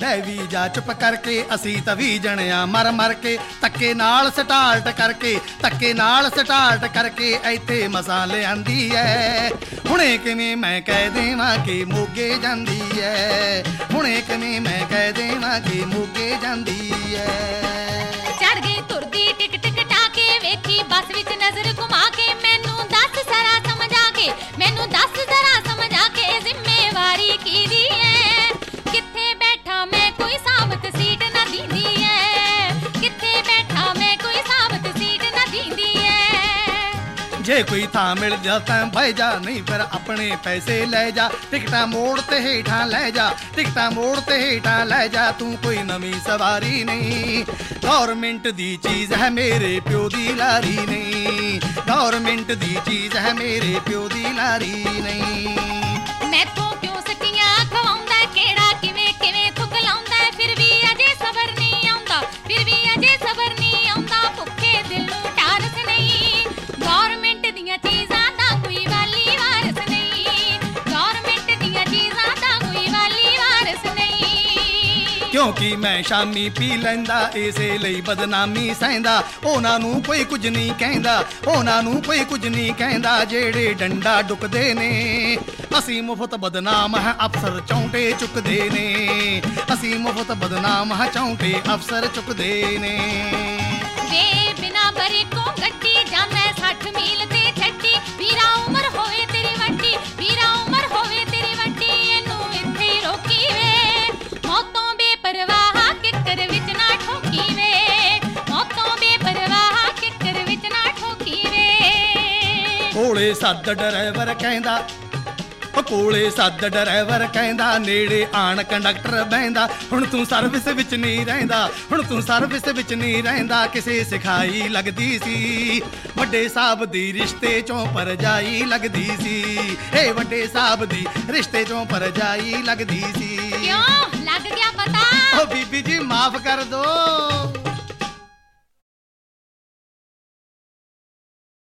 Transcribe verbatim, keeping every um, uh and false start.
ਲੈ ਵੀ ਜਾ ਚੁੱਪ ਕਰਕੇ, ਅਸੀਂ ਤਾਂ ਵੀ ਜਣਿਆ ਮਰ ਮਰ ਕੇ, ਧੱਕੇ ਨਾਲ ਸਟਾਰਟ ਕਰਕੇ, ਧੱਕੇ ਨਾਲ ਸਟਾਰਟ ਕਰਕੇ ਇੱਥੇ ਮਸਾਂ ਲਿਆਂਦੀ ਐ। ਹੁਣੇ ਕਿਵੇਂ ਮੈਂ ਕਹਿ ਦੇਵਾਂ ਕਿ ਮੋਗੇ ਜਾਂਦੀ ਐ, ਹੁਣੇ ਕਿਵੇਂ ਮੈਂ ਕਹਿ ਦੇਵਾਂ ਕਿ ਮੋਗੇ ਜਾਂਦੀ ਐ। ਚੜ ਗਈ ਤੁਰਦੀ ਟਿਕਟ ਕਟਾ ਕੇ, ਵੇਖੀ ਬੱਸ ਵਿੱਚ ਨਜ਼ਰ ਘੁਮਾ ਕੇ, ਮੈਨੂੰ ਦੱਸ ਜ਼ਰਾ ਸਮਝਾ ਕੇ, ਮੈਨੂੰ ਦੱਸ ਜ਼ਰਾ ਸਮਝਾ ਕੇ ਜ਼ਿੰਮੇਵਾਰੀ ਕਿਹਦੀ ਐ। ਕਿੱਥੇ ਬੈਠਾ ਮੈਂ ਕੋਈ ਸਾਬਤ ਸੀਟ ਨਾ ਦਿੰਦੀ ਐ, ਕਿੱਥੇ ਬੈਠਾ ਮੈਂ ਕੋਈ ਸਾਬਤ ਸੀਟ ਨਾ ਦਿੰਦੀ ਐ। ਜੇ ਕੋਈ ਥਾਂ ਮਿਲ ਜਾ ਤਾਂ ਬਹਿ ਜਾ, ਨਹੀਂ ਫਿਰ ਆਪਣੇ ਪੈਸੇ ਲੈ ਜਾ, ਟਿਕਟਾਂ ਮੋੜ ਤੇ ਹੇਠਾਂ ਲੈ ਜਾ, ਟਿਕਟਾਂ ਮੋੜ ਤੇ ਹੇਠਾਂ ਲੈ ਜਾ, ਤੂੰ ਕੋਈ ਨਵੀਂ ਸਵਾਰੀ ਨਹੀਂ। ਗੌਰਮਿੰਟ ਦੀ ਚੀਜ਼ ਹੈ ਮੇਰੇ ਪਿਓ ਦੀ ਲਾਰੀ ਨਹੀਂ, ਗੌਰਮਿੰਟ ਦੀ ਚੀਜ਼ ਹੈ ਮੇਰੇ ਪਿਓ ਦੀ ਲਾਰੀ ਨਹੀਂ। ਮੈਥੋਂ ਕਿਉਂ ਸਕੀਆਂ ਖਵਾਉਂਦਾ, ਕਿਹੜਾ ਕਿਵੇਂ ਕਿਵੇਂ ਥੁੱਕ ਲਾਉਂਦਾ, ਫਿਰ ਵੀ ਅਜੇ ਸਬਰ ਨਹੀਂ ਆਉਂਦਾ, ਫਿਰ ਵੀ ਅਜੇ ਸਬਰ ਨਹੀਂ ਆਉਂਦਾ, ਭੁੱਖੇ ਦਿਲ ਨੂੰ ਟਾਰਸ ਨਹੀਂ। ਗੌਰਮਿੰਟ ਦੀਆਂ ਚੀਜ਼ਾਂ ਦਾ ਕੋਈ ਵਾਲੀ ਵਾਰਸ ਨਹੀਂ, ਗੌਰਮਿੰਟ ਦੀਆਂ ਚੀਜ਼ਾਂ ਦਾ ਕੋਈ ਵਾਲੀ ਵਾਰਸ ਨਹੀਂ। ਕਿਉਂਕਿ ਮੈਂ ਸ਼ਾਮੀ ਪੀ ਲੈਂਦਾ, ਇਸੇ ਲਈ ਬਦਨਾਮੀ ਸਹਿੰਦਾ, ਉਹਨਾਂ ਨੂੰ ਕੋਈ ਕੁਝ ਨਹੀਂ ਕਹਿੰਦਾ, ਉਹਨਾਂ ਨੂੰ ਕੋਈ ਕੁਝ ਨਹੀਂ ਕਹਿੰਦਾ ਜਿਹੜੇ ਡੰਡਾ ਡੁੱਕਦੇ ਨੇ। ਅਸੀਂ ਮੁਫਤ ਬਦਨਾਮ ਹੈ, ਅਫਸਰ ਚੌਂਟੇ ਚੁੱਕਦੇ ਨੇ, ਅਸੀਂ ਮੁਫਤ ਬਦਨਾਮ ਹੈ, ਚੌਂਟੇ ਅਫਸਰ ਚੁੱਕਦੇ ਨੇ। ਵੇ ਬਿਨਾ ਬਰੇਕੋਂ ਗੱਡੀ ਜਾਂਦਾ ਸੱਠ ਮੀਲ ਤੇ ਛੱਡੀ, ਵੀਰਾ ਉਮਰ ਹੋਵੇ ਤੇਰੀ ਵੱਡੀ, ਵੀਰਾ ਉਮਰ ਹੋਵੇ ਤੇਰੀ ਵੱਡੀ, ਇਹਨੂੰ ਇੱਥੇ ਹੀ ਰੋਕੀ ਵੇ। ਮੌਤੋਂ ਬੇਪਰਵਾਹ ਕਿੱਕਰ ਵਿੱਚ ਨਾ ਠੋਕੀ ਵੇ, ਮੌਤੋਂ ਬੇਪਰਵਾਹ ਕਿੱਕਰ ਵਿੱਚ ਨਾ ਠੋਕੀ ਵੇ। ਕੋਲੇ ਸੱਦ ਡਰਾਈਵਰ ਕਹਿੰਦਾ, ਕੋਲੇ ਸੱਦ ਡਰਾਈਵਰ ਕਹਿੰਦਾ, ਨੇੜੇ ਆਣ ਕੰਡਕਟਰ ਬਹਿੰਦਾ, ਹੁਣ ਤੂੰ ਸਰਵਿਸ ਵਿੱਚ ਨਹੀਂ ਰਹਿੰਦਾ, ਹੁਣ ਤੂੰ ਸਰਵਿਸ ਵਿੱਚ ਨਹੀਂ ਰਹਿੰਦਾ, ਕਿਸੇ ਸਿਖਾਈ ਲੱਗਦੀ ਸੀ, ਵੱਡੇ ਸਾਹਿਬ ਦੀ ਰਿਸ਼ਤੇ ਚੋਂ ਪਰਜਾਈ ਲੱਗਦੀ ਸੀ, ਏ ਵੱਡੇ ਸਾਹਿਬ ਦੀ ਰਿਸ਼ਤੇ ਚੋਂ ਪਰਜਾਈ ਲੱਗਦੀ ਸੀ। ਕਿਉਂ ਲੱਗ ਗਿਆ ਪਤਾ? ਓ ਬੀਬੀ ਜੀ ਮਾਫ ਕਰ ਦੋ।